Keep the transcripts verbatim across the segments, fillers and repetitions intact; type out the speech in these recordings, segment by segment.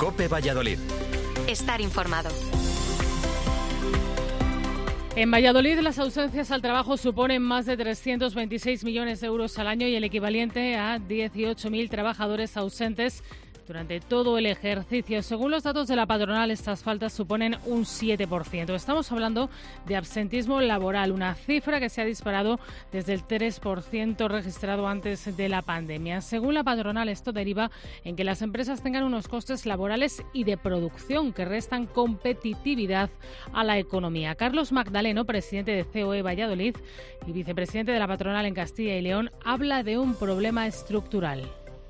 COPE Valladolid. Estar informado. En Valladolid, las ausencias al trabajo suponen más de trescientos veintiséis millones de euros al año y el equivalente a dieciocho mil trabajadores ausentes durante todo el ejercicio. Según los datos de la patronal, estas faltas suponen un siete por ciento. Estamos hablando de absentismo laboral, una cifra que se ha disparado desde el tres por ciento registrado antes de la pandemia. Según la patronal, esto deriva en que las empresas tengan unos costes laborales y de producción que restan competitividad a la economía. Carlos Magdaleno, presidente de C O E Valladolid y vicepresidente de la patronal en Castilla y León, habla de un problema estructural.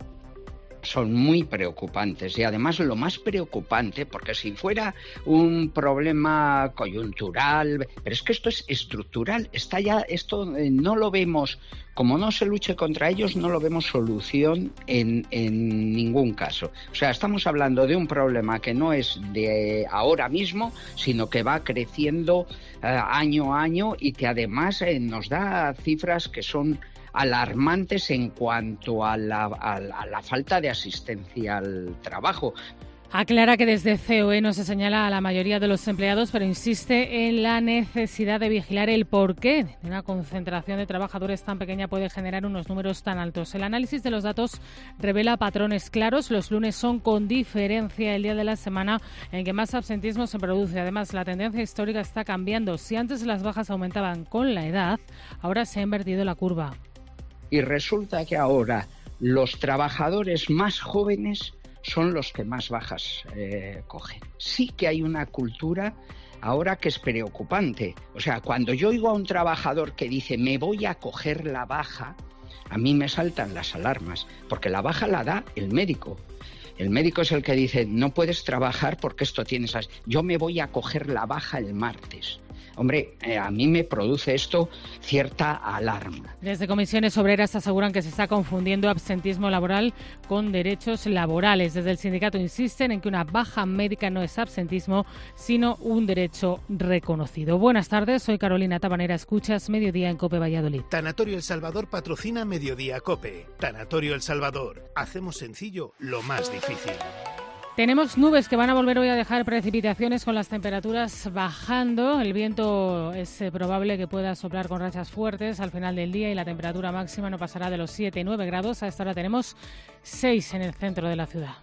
Son muy preocupantes y además lo más preocupante, porque si fuera un problema coyuntural, pero es que esto es estructural, está ya, esto eh, no lo vemos, como no se luche contra ellos, no lo vemos solución en, en ningún caso. O sea, estamos hablando de un problema que no es de ahora mismo, sino que va creciendo eh, año a año y que además eh, nos da cifras que son alarmantes en cuanto a la, a, la, a la falta de asistencia al trabajo. Aclara que desde C O E no se señala a la mayoría de los empleados, pero insiste en la necesidad de vigilar el porqué de una concentración de trabajadores tan pequeña puede generar unos números tan altos. El análisis de los datos revela patrones claros. Los lunes son con diferencia el día de la semana en que más absentismo se produce. Además, la tendencia histórica está cambiando. Si antes las bajas aumentaban con la edad, ahora se ha invertido la curva. Y resulta que ahora los trabajadores más jóvenes son los que más bajas eh, cogen. Sí que hay una cultura ahora que es preocupante. O sea, cuando yo oigo a un trabajador que dice me voy a coger la baja, a mí me saltan las alarmas, porque la baja la da el médico. El médico es el que dice no puedes trabajar porque esto tienes... As... Yo me voy a coger la baja el martes. Hombre, eh, a mí me produce esto cierta alarma. Desde Comisiones Obreras aseguran que se está confundiendo absentismo laboral con derechos laborales. Desde el sindicato insisten en que una baja médica no es absentismo, sino un derecho reconocido. Buenas tardes, soy Carolina Tabanera. Escuchas Mediodía en COPE Valladolid. Tanatorio El Salvador patrocina Mediodía COPE. Tanatorio El Salvador. Hacemos sencillo lo más difícil. Tenemos nubes que van a volver hoy a dejar precipitaciones con las temperaturas bajando. El viento es eh, probable que pueda soplar con rachas fuertes al final del día y la temperatura máxima no pasará de los siete y nueve grados. A esta hora tenemos seis en el centro de la ciudad.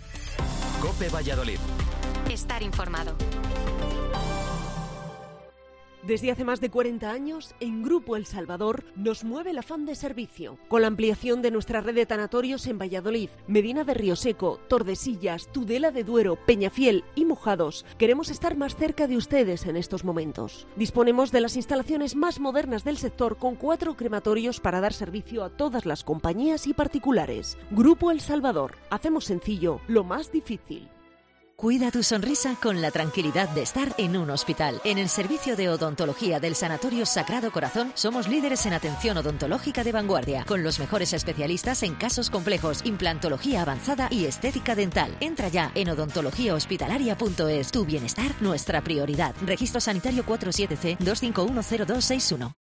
COPE Valladolid. Estar informado. Desde hace más de cuarenta años, en Grupo El Salvador nos mueve el afán de servicio. Con la ampliación de nuestra red de tanatorios en Valladolid, Medina de Rioseco, Tordesillas, Tudela de Duero, Peñafiel y Mojados, queremos estar más cerca de ustedes en estos momentos. Disponemos de las instalaciones más modernas del sector con cuatro crematorios para dar servicio a todas las compañías y particulares. Grupo El Salvador. Hacemos sencillo lo más difícil. Cuida tu sonrisa con la tranquilidad de estar en un hospital. En el servicio de odontología del Sanatorio Sagrado Corazón somos líderes en atención odontológica de vanguardia, con los mejores especialistas en casos complejos, implantología avanzada y estética dental. Entra ya en odontología hospitalaria punto es. Tu bienestar, nuestra prioridad. Registro sanitario cuatro siete C dos cinco uno cero dos seis uno.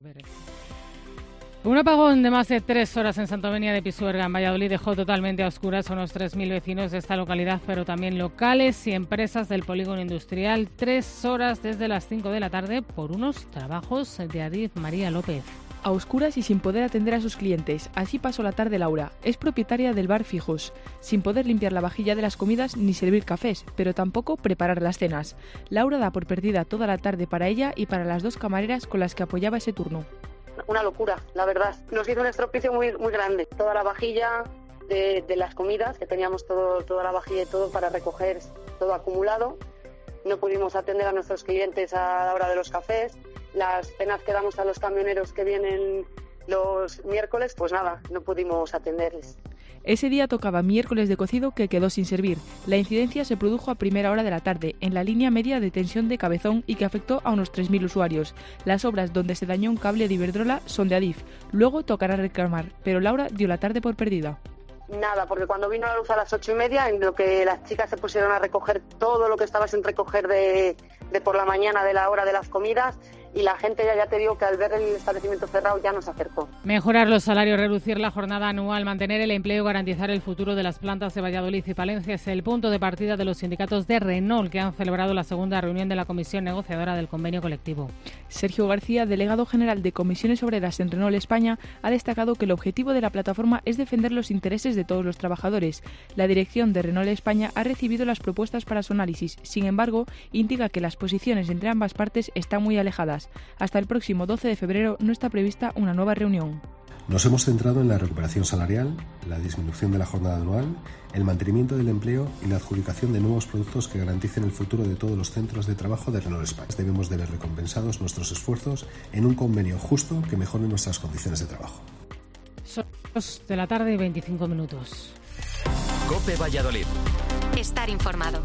Un apagón de más de tres horas en Santovenia de Pisuerga, en Valladolid, dejó totalmente a oscuras a unos tres mil vecinos de esta localidad, pero también locales y empresas del polígono industrial. Tres horas desde las cinco de la tarde por unos trabajos de Adif María López. A oscuras y sin poder atender a sus clientes. Así pasó la tarde Laura. Es propietaria del bar Fijos, sin poder limpiar la vajilla de las comidas ni servir cafés, pero tampoco preparar las cenas. Laura da por perdida toda la tarde para ella y para las dos camareras con las que apoyaba ese turno. Una locura, la verdad. Nos hizo un estropicio muy muy grande. Toda la vajilla de, de las comidas, que teníamos todo, toda la vajilla y todo para recoger, todo acumulado. No pudimos atender a nuestros clientes a la hora de los cafés. Las cenas que damos a los camioneros que vienen los miércoles, pues nada, no pudimos atenderles. Ese día tocaba miércoles de cocido que quedó sin servir. La incidencia se produjo a primera hora de la tarde, en la línea media de tensión de Cabezón y que afectó a unos tres mil usuarios. Las obras donde se dañó un cable de Iberdrola son de Adif. Luego tocará reclamar, pero Laura dio la tarde por perdida. Nada, porque cuando vino la luz a las ocho y media, en lo que las chicas se pusieron a recoger todo lo que estaba sin recoger de, de por la mañana de la hora de las comidas, y la gente ya, ya te digo que al ver el establecimiento cerrado ya nos acercó. Mejorar los salarios, reducir la jornada anual, mantener el empleo, garantizar el futuro de las plantas de Valladolid y Palencia es el punto de partida de los sindicatos de Renault, que han celebrado la segunda reunión de la comisión negociadora del convenio colectivo. Sergio García, delegado general de Comisiones Obreras en Renault España, ha destacado que el objetivo de la plataforma es defender los intereses de todos los trabajadores. La dirección de Renault España ha recibido las propuestas para su análisis. Sin embargo, indica que las posiciones entre ambas partes están muy alejadas. Hasta el próximo doce de febrero no está prevista una nueva reunión. Nos hemos centrado en la recuperación salarial, la disminución de la jornada anual, el mantenimiento del empleo y la adjudicación de nuevos productos que garanticen el futuro de todos los centros de trabajo de Renault España. Debemos de ver recompensados nuestros esfuerzos en un convenio justo que mejore nuestras condiciones de trabajo. Son dos de la tarde y veinticinco minutos. COPE Valladolid. Estar informado.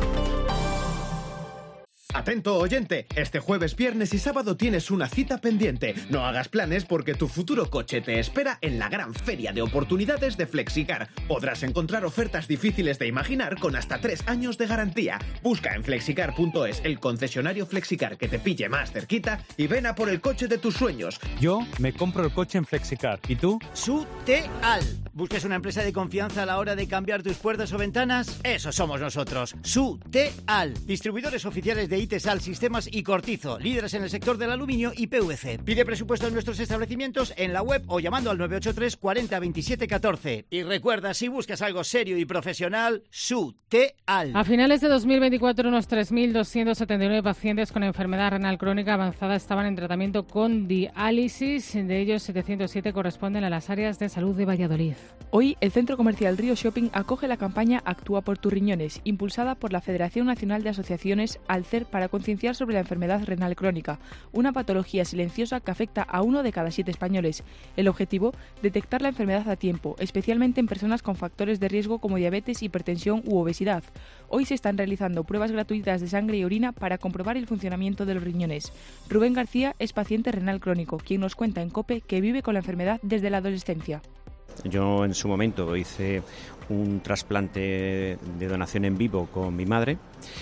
Atento oyente, este jueves, viernes y sábado tienes una cita pendiente. No hagas planes porque tu futuro coche te espera en la gran feria de oportunidades de Flexicar. Podrás encontrar ofertas difíciles de imaginar con hasta tres años de garantía. Busca en flexicar punto es el concesionario Flexicar que te pille más cerquita y ven a por el coche de tus sueños. Yo me compro el coche en Flexicar. ¿Y tú? Suteal. ¿Buscas una empresa de confianza a la hora de cambiar tus puertas o ventanas? Eso somos nosotros. Suteal. Distribuidores oficiales de Itesal, Sistemas y Cortizo, líderes en el sector del aluminio y P V C. Pide presupuesto en nuestros establecimientos en la web o llamando al nueve ocho tres cuarenta veintisiete catorce. Y recuerda, si buscas algo serio y profesional, Suteal. A finales de dos mil veinticuatro, unos tres mil doscientos setenta y nueve pacientes con enfermedad renal crónica avanzada estaban en tratamiento con diálisis. De ellos, setecientos siete corresponden a las áreas de salud de Valladolid. Hoy, el Centro Comercial Río Shopping acoge la campaña Actúa por tus riñones, impulsada por la Federación Nacional de Asociaciones Alcer para concienciar sobre la enfermedad renal crónica, una patología silenciosa que afecta a uno de cada siete españoles. El objetivo, detectar la enfermedad a tiempo, especialmente en personas con factores de riesgo como diabetes, hipertensión u obesidad. Hoy se están realizando pruebas gratuitas de sangre y orina para comprobar el funcionamiento de los riñones. Rubén García es paciente renal crónico, quien nos cuenta en COPE que vive con la enfermedad desde la adolescencia. Yo en su momento hice un trasplante de donación en vivo con mi madre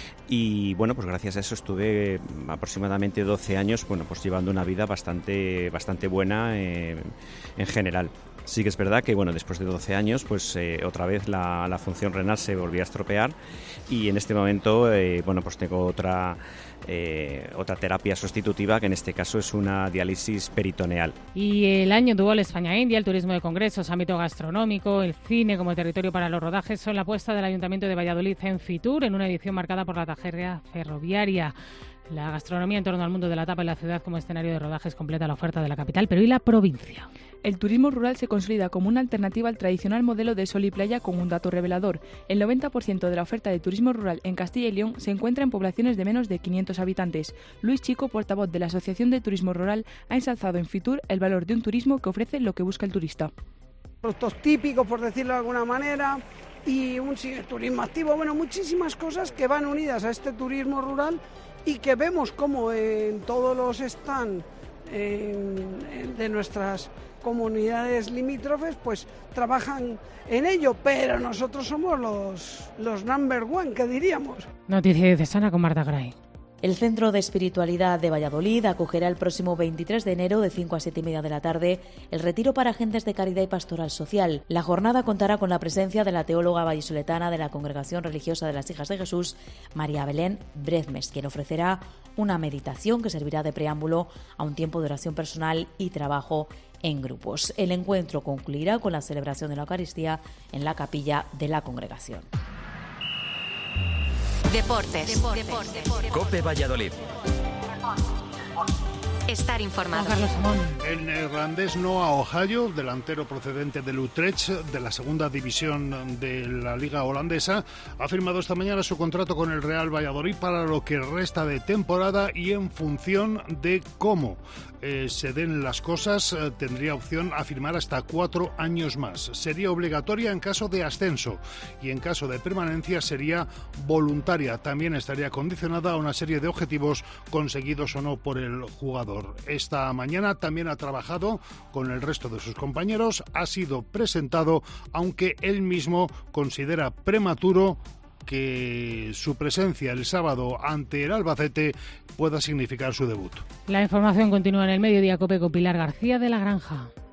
y bueno, pues gracias a eso estuve aproximadamente doce años, bueno, pues llevando una vida bastante, bastante buena eh, en general. Sí que es verdad que bueno, después de doce años, pues eh, otra vez la, la función renal se volvió a estropear y en este momento, eh, bueno, pues tengo otra eh, otra terapia sustitutiva que en este caso es una diálisis peritoneal. Y el año dual España-India, el turismo de congresos, ámbito gastronómico, el cine como territorio para los rodajes son la apuesta del Ayuntamiento de Valladolid en Fitur, en una edición marcada por la tragedia ferroviaria. La gastronomía en torno al mundo de la tapa en la ciudad como escenario de rodajes completa la oferta de la capital, pero ¿y la provincia? El turismo rural se consolida como una alternativa al tradicional modelo de sol y playa con un dato revelador. El noventa por ciento de la oferta de turismo rural en Castilla y León se encuentra en poblaciones de menos de quinientos habitantes. Luis Chico, portavoz de la Asociación de Turismo Rural, ha ensalzado en Fitur el valor de un turismo que ofrece lo que busca el turista. Productos típicos, por decirlo de alguna manera, y un turismo activo, bueno, muchísimas cosas que van unidas a este turismo rural y que vemos como en todos los stands de nuestras comunidades limítrofes pues trabajan en ello, pero nosotros somos los, los number one, que diríamos. Noticia diocesana con Marta Gray. El Centro de Espiritualidad de Valladolid acogerá el próximo veintitrés de enero de cinco a siete y media de la tarde el retiro para agentes de caridad y pastoral social. La jornada contará con la presencia de la teóloga vallisoletana de la Congregación Religiosa de las Hijas de Jesús, María Belén Brezmes, quien ofrecerá una meditación que servirá de preámbulo a un tiempo de oración personal y trabajo en grupos. El encuentro concluirá con la celebración de la Eucaristía en la capilla de la congregación. Deportes. Deportes. Deportes. COPE Valladolid. Estar informado. El neerlandés Noah Ohio, delantero procedente del Utrecht, de la segunda división de la liga holandesa, ha firmado esta mañana su contrato con el Real Valladolid para lo que resta de temporada y en función de cómo eh, se den las cosas, eh, tendría opción a firmar hasta cuatro años más. Sería obligatoria en caso de ascenso y en caso de permanencia sería voluntaria. También estaría condicionada a una serie de objetivos conseguidos o no por el jugador. Esta mañana también ha trabajado con el resto de sus compañeros, ha sido presentado, aunque él mismo considera prematuro que su presencia el sábado ante el Albacete pueda significar su debut. La información continúa en el Mediodía COPE con Pilar García de la Granja.